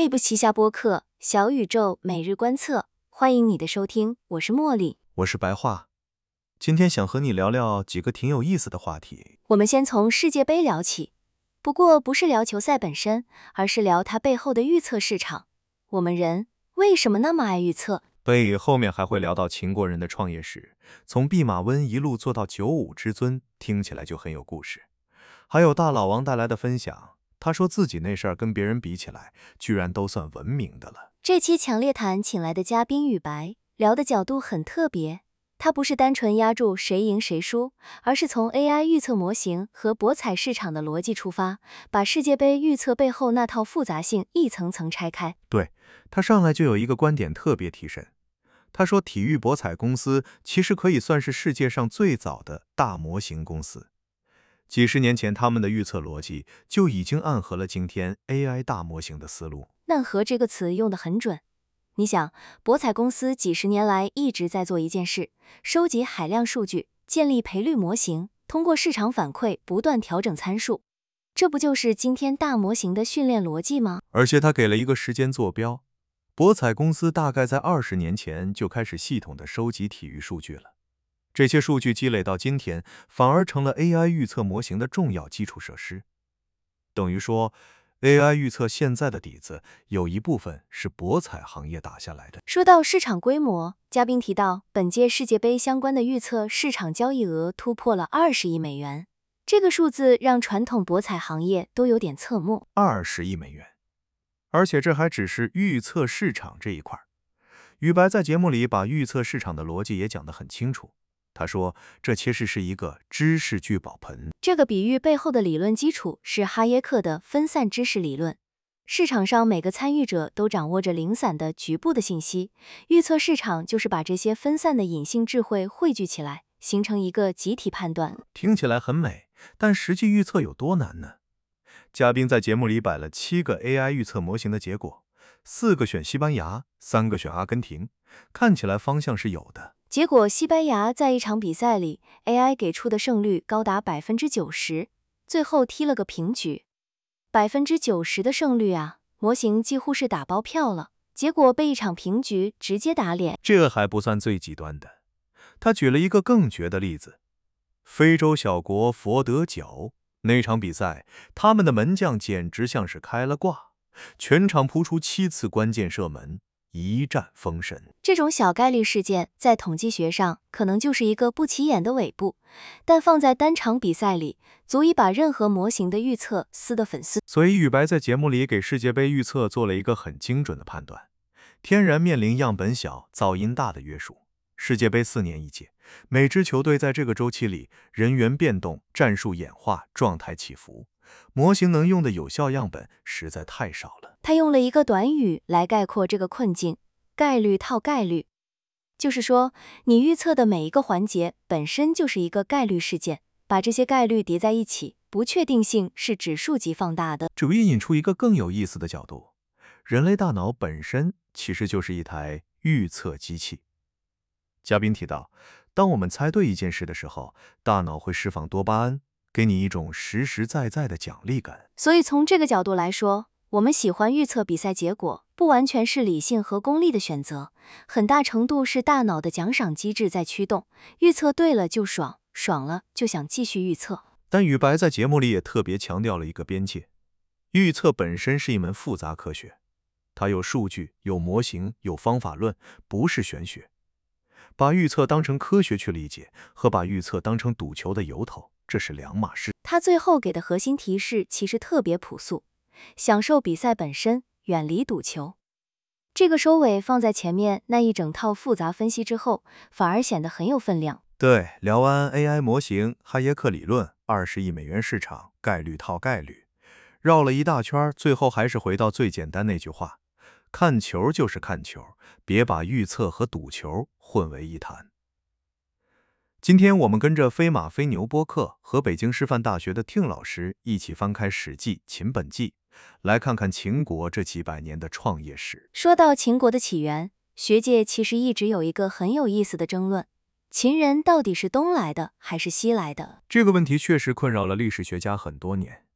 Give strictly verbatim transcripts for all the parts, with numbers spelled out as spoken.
Web 旗下播客小宇宙每日观测，欢迎你的收听，我是茉莉， 我是白话。今天想和你聊聊几个挺有意思的话题。 我们先从世界杯聊起，不过不是聊球赛本身，而是聊它背后的预测市场。我们人为什么那么爱预测？ 对，后面还会聊到秦国人的创业史，从弼马温一路做到九五之尊，听起来就很有故事。还有大老王带来的分享，他说自己那事儿跟别人比起来，居然都算文明的了。 这期强烈谈请来的嘉宾宇白，聊的角度很特别，他不是单纯压住谁赢谁输，而是从 A I 预测模型和博彩市场的逻辑出发，把世界杯预测背后那套复杂性一层层拆开。 对，他上来就有一个观点特别提神，他说体育博彩公司其实可以算是世界上最早的大模型公司。几十年前，他们的预测逻辑就已经暗合了今天 A I 大模型的思路。 暗合这个词用得很准。你想，博彩公司几十年来一直在做一件事，收集海量数据，建立赔率模型，通过市场反馈不断调整参数。这不就是今天大模型的训练逻辑吗？ 而且他给了一个时间坐标，博彩公司大概在二十年前就开始系统的收集体育数据了。这些数据积累到今天，反而成了 A I 预测模型的重要基础设施。等于说 A I 预测现在的底子，有一部分是博彩行业打下来的。 说到市场规模，嘉宾提到本届世界杯相关的预测市场交易额突破了二十亿美元，这个数字让传统博彩行业都有点侧目。 二十亿美元，而且这还只是预测市场这一块。宇白在节目里把预测市场的逻辑也讲得很清楚。他说，这其实是一个知识聚宝盆。 这个比喻背后的理论基础是哈耶克的分散知识理论。市场上每个参与者都掌握着零散的局部的信息，预测市场就是把这些分散的隐性智慧汇聚起来，形成一个集体判断。 听起来很美，但实际预测有多难呢？嘉宾在节目里摆了七个 A I 预测模型的结果，四个选西班牙，三个选阿根廷，看起来方向是有的。 结果，西班牙在一场比赛里 ，A I 给出的胜率高达 百分之九十， 最后踢了个平局。百分之九十 的胜率啊，模型几乎是打包票了，结果被一场平局直接打脸。 这还不算最极端的，他举了一个更绝的例子：非洲小国佛得角那场比赛，他们的门将简直像是开了挂，全场扑出七次关键射门，一战封神。 这种小概率事件在统计学上可能就是一个不起眼的尾部，但放在单场比赛里，足以把任何模型的预测撕得粉碎。 所以宇白在节目里给世界杯预测做了一个很精准的判断。天然面临样本小、噪音大的约束。世界杯四年一届，每支球队在这个周期里人员变动、战术演化、状态起伏，模型能用的有效样本实在太少了。 他用了一个短语来概括这个困境：概率套概率。就是说，你预测的每一个环节本身就是一个概率事件，把这些概率叠在一起，不确定性是指数级放大的。 这引引出一个更有意思的角度：人类大脑本身其实就是一台预测机器。嘉宾提到，当我们猜对一件事的时候，大脑会释放多巴胺，给你一种实实在在的奖励感。 所以从这个角度来说，我们喜欢预测比赛结果，不完全是理性和功利的选择，很大程度是大脑的奖赏机制在驱动。预测对了就爽，爽了就想继续预测。 但宇白在节目里也特别强调了一个边界：预测本身是一门复杂科学，它有数据、有模型、有方法论，不是玄学。把预测当成科学去理解，和把预测当成赌球的由头，这是两码事。 他最后给的核心提示其实特别朴素：享受比赛本身，远离赌球。这个收尾放在前面那一整套复杂分析之后，反而显得很有分量。 对，聊完 A I 模型、哈耶克理论、二十亿美元市场、概率套概率，绕了一大圈，最后还是回到最简单那句话：看球就是看球，别把预测和赌球混为一谈。今天我们跟着飞马飞牛播客和北京师范大学的听老师一起翻开《史记·秦本纪》，来看看秦国这几百年的创业史。 说到秦国的起源，学界其实一直有一个很有意思的争论：秦人到底是东来的还是西来的？ 这个问题确实困扰了历史学家很多年。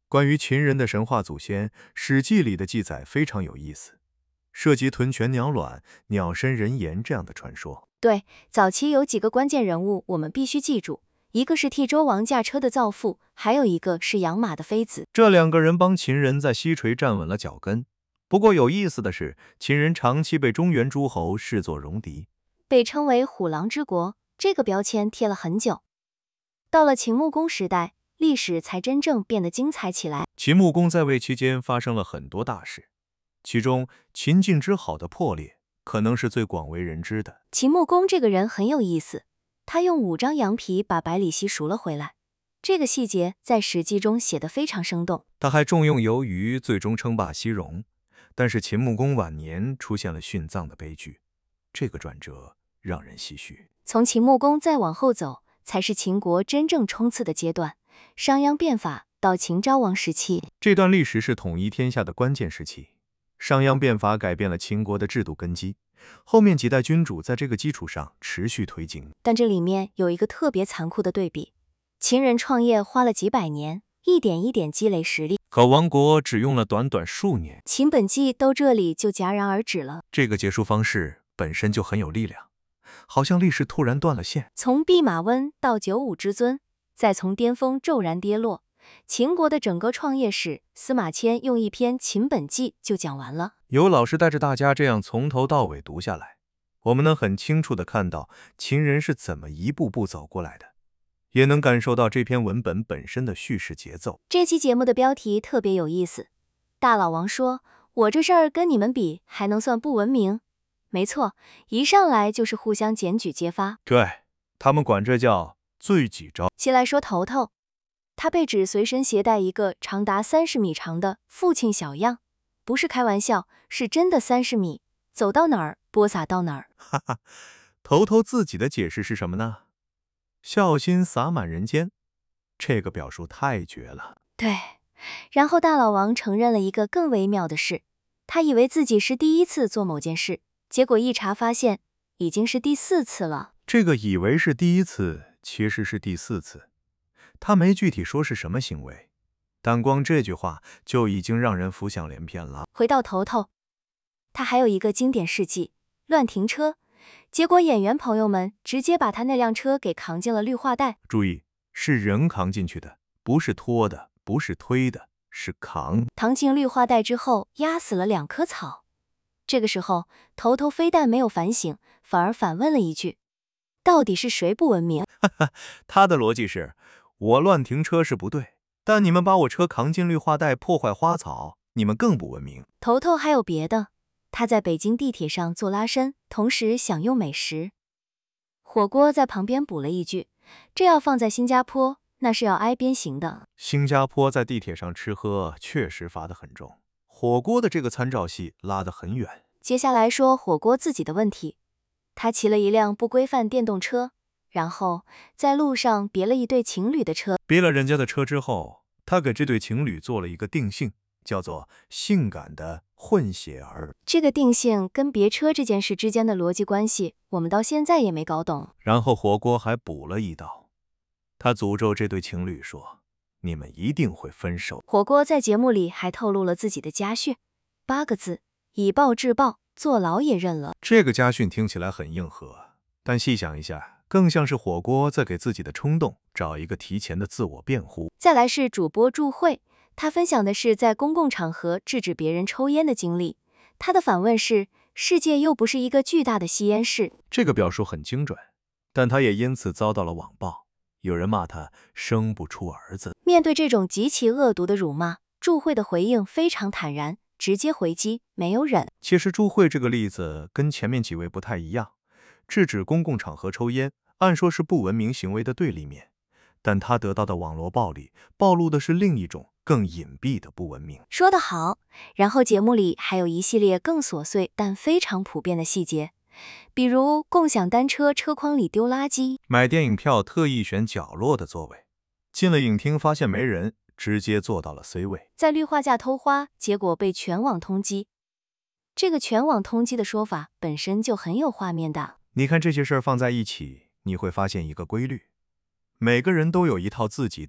关于秦人的神话祖先，《史记》里的记载非常有意思，涉及豚犬鸟卵、鸟身人颜这样的传说。 对，早期有几个关键人物我们必须记住，一个是替周王驾车的造父，还有一个是养马的妃子。 这两个人帮秦人在西陲站稳了脚跟。不过有意思的是，秦人长期被中原诸侯视作戎狄， 被称为虎狼之国，这个标签贴了很久。到了秦穆公时代，历史才真正变得精彩起来。 秦穆公在位期间发生了很多大事，其中秦晋之好的破裂可能是最广为人知的。 秦穆公这个人很有意思，他用五张羊皮把百里奚赎了回来，这个细节在《史记》中写得非常生动。 他还重用游鱼，最终称霸西戎。但是秦穆公晚年出现了殉葬的悲剧，这个转折让人唏嘘。 从秦穆公再往后走，才是秦国真正冲刺的阶段。商鞅变法到秦昭王时期， 这段历史是统一天下的关键时期。商鞅变法改变了秦国的制度根基，后面几代君主在这个基础上持续推进。 但这里面有一个特别残酷的对比，秦人创业花了几百年，一点一点积累实力， 可亡国只用了短短数年。 秦本纪到这里就戛然而止了。 这个结束方式本身就很有力量，好像历史突然断了线。 从弼马温到九五之尊，再从巅峰骤然跌落，秦国的整个创业史，司马迁用一篇《秦本纪》就讲完了。 有老师带着大家这样从头到尾读下来，我们能很清楚地看到秦人是怎么一步步走过来的，也能感受到这篇文本本身的叙事节奏。 这期节目的标题特别有意思，大老王说，我这事儿跟你们比还能算不文明？没错，一上来就是互相检举揭发。 对，他们管这叫罪己招。 先来说头头，他被指随身携带一个长达三十米长的父亲小样，不是开玩笑，是真的三十米，走到哪儿播撒到哪儿。 哈哈，头头自己的解释是什么呢？孝心洒满人间，这个表述太绝了。 对，然后大老王承认了一个更微妙的事，他以为自己是第一次做某件事，结果一查发现已经是第四次了。 这个以为是第一次，其实是第四次。他没具体说是什么行为，但光这句话就已经让人浮想联翩了。 回到头头，他还有一个经典事迹，乱停车，结果演员朋友们直接把他那辆车给扛进了绿化带。 注意，是人扛进去的，不是拖的，不是推的，是扛。 扛进绿化带之后，压死了两棵草。这个时候，头头非但没有反省，反而反问了一句：到底是谁不文明？ 他的逻辑是，我乱停车是不对，但你们把我车扛进绿化带破坏花草，你们更不文明。 头头还有别的，他在北京地铁上做拉伸，同时享用美食。火锅在旁边补了一句，这要放在新加坡，那是要挨鞭刑的。 新加坡在地铁上吃喝确实罚得很重，火锅的这个参照系拉得很远。 接下来说火锅自己的问题，他骑了一辆不规范电动车，然后在路上别了一对情侣的车。 别了人家的车之后，他给这对情侣做了一个定性，叫做性感的混血儿。 这个定性跟别车这件事之间的逻辑关系，我们到现在也没搞懂。 然后火锅还补了一刀，他诅咒这对情侣说，你们一定会分手。 火锅在节目里还透露了自己的家训，八个字：以暴制暴，坐牢也认了。 这个家训听起来很硬核，但细想一下，更像是火锅在给自己的冲动找一个提前的自我辩护。 再来是主播祝慧，他分享的是在公共场合制止别人抽烟的经历。他的反问是：世界又不是一个巨大的吸烟室。 这个表述很精准，但他也因此遭到了网暴，有人骂他生不出儿子。 面对这种极其恶毒的辱骂，祝慧的回应非常坦然，直接回击，没有忍。 其实祝慧这个例子跟前面几位不太一样，制止公共场合抽烟，按说是不文明行为的对立面，但他得到的网络暴力暴露的是另一种更隐蔽的不文明。 说得好。然后节目里还有一系列更琐碎但非常普遍的细节，比如共享单车车筐里丢垃圾， 买电影票特意选角落的座位，进了影厅发现没人，直接坐到了 C 位， 在绿化架偷花，结果被全网通缉。这个全网通缉的说法本身就很有画面的。 你看这些事儿放在一起，你会发现一个规律，每个人都有一套自己的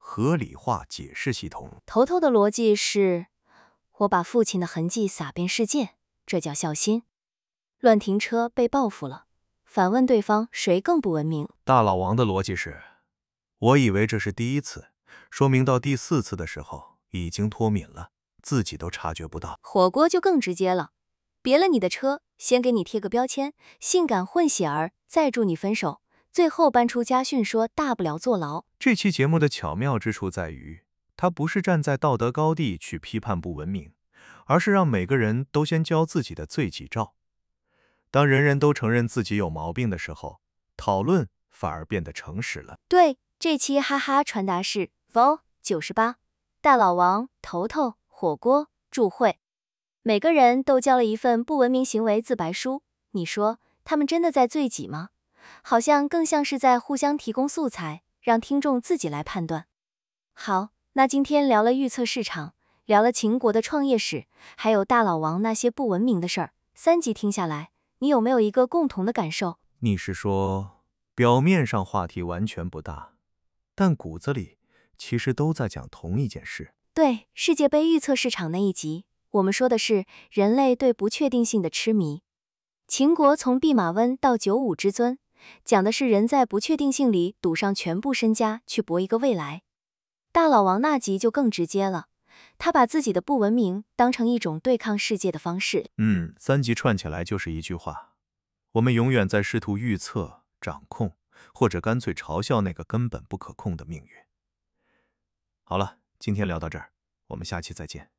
合理化解释系统。 头头的逻辑是，我把父亲的痕迹撒遍世界，这叫孝心。乱停车被报复了，反问对方谁更不文明？ 大老王的逻辑是，我以为这是第一次，说明到第四次的时候已经脱敏了，自己都察觉不到。 火锅就更直接了，别了你的车，先给你贴个标签，性感混血儿，再祝你分手，最后搬出家训说大不了坐牢。 这期节目的巧妙之处在于，它不是站在道德高地去批判不文明，而是让每个人都先交自己的罪己照。当人人都承认自己有毛病的时候，讨论反而变得诚实了。 对，这期哈哈传达是 vol 九十八，大老王、头头、火锅、祝会，每个人都交了一份不文明行为自白书。你说他们真的在罪己吗？好像更像是在互相提供素材，让听众自己来判断。好，那今天聊了预测市场，聊了秦国的创业史，还有大老王那些不文明的事儿，三集听下来，你有没有一个共同的感受？ 你是说，表面上话题完全不大，但骨子里其实都在讲同一件事。 对，世界杯预测市场那一集，我们说的是人类对不确定性的痴迷。秦国从弼马温到九五之尊，讲的是人在不确定性里赌上全部身家去搏一个未来。大老王那集就更直接了，他把自己的不文明当成一种对抗世界的方式。 嗯，三集串起来就是一句话：我们永远在试图预测、掌控，或者干脆嘲笑那个根本不可控的命运。好了，今天聊到这儿，我们下期再见。